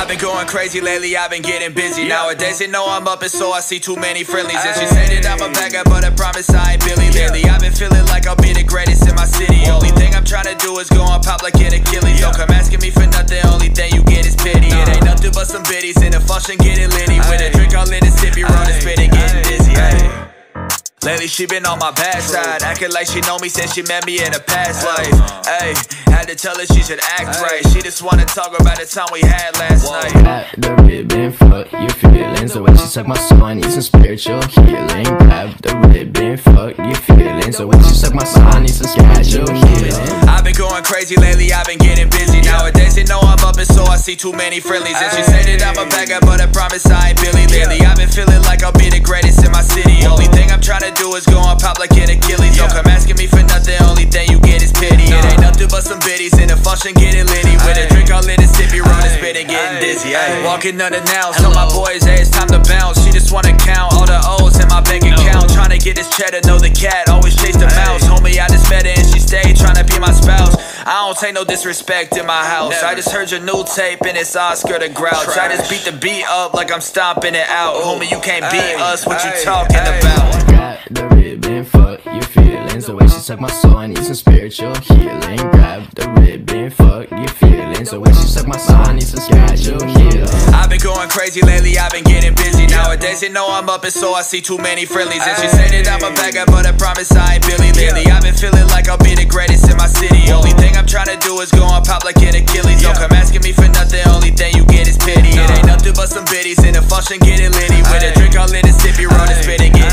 been going crazy lately, I've been getting busy. Nowadays they know I'm up and so I see too many friendlies. And she said that I'm a bad guy, but I promise I ain't Billy lately. I've been feeling like I'll be the greatest in my city. Only thing I'm trying to do is go on pop like an Achilles. Don't come asking me for nothing, only thing you get is pity. It ain't nothing but some biddies in a function getting litty. With a drink all in and sippy, rolling, spitting, getting dizzy. Lately she been on my bad side, acting like she know me since she met me in a past life. Ayy, had to tell her she should act right. She just wanna talk about the time we had last night. Grab the ribbon, fuck your feelings. The way she suck my soul, I need some spiritual healing. Grab the ribbon, fuck your feelings. The way she suck my soul, I need some spiritual healing. I've been going crazy lately, I've been getting busy. Nowadays they know I'm up and so I see too many friendlies. And she said that I'm a bad guy, but I promise I ain't Billy lately. I've been feeling like I'll be the greatest in my city. Only thing I'm trying to do is go on pop like an Achilles. Don't come asking me for nothing, only thing you get is pity. It ain't nothing but some biddies in a function getting litty. With a drink all in and sippy, rolling, spitting, getting dizzy. Walking unannounced, tell my boys, hey, it's time to bounce. She just wanna count all the O's in my bank account. Trying to get this cheddar, know the cat, always chase the mouse. Homie, I just met her and she stayed trying to be my spouse. I don't take no disrespect in my house. I just heard your new tape and it's Oscar the Grouch. I just beat the beat up like I'm stomping it out. Homie, you can't beat us, what you talking about? Grab the ribbon, fuck your feelings. The way she suck my soul, I need some spiritual healing. Grab the ribbon, fuck your feelings. The way she suck my soul, I need some spiritual healing. I've been going crazy lately, I've been getting busy. Nowadays they know I'm up and so I see too many friendlies. And she said that I'm a bad guy, but I promise I ain't Billy lately. I've been feeling like I'll be the greatest in my city. Only thing I'm trying to do is go on pop like an Achilles. Don't come asking me for nothing, only thing you get is pity. It ain't nothing but some biddies in a function getting litty. With a drink all in and sippy, rolling, spitting, getting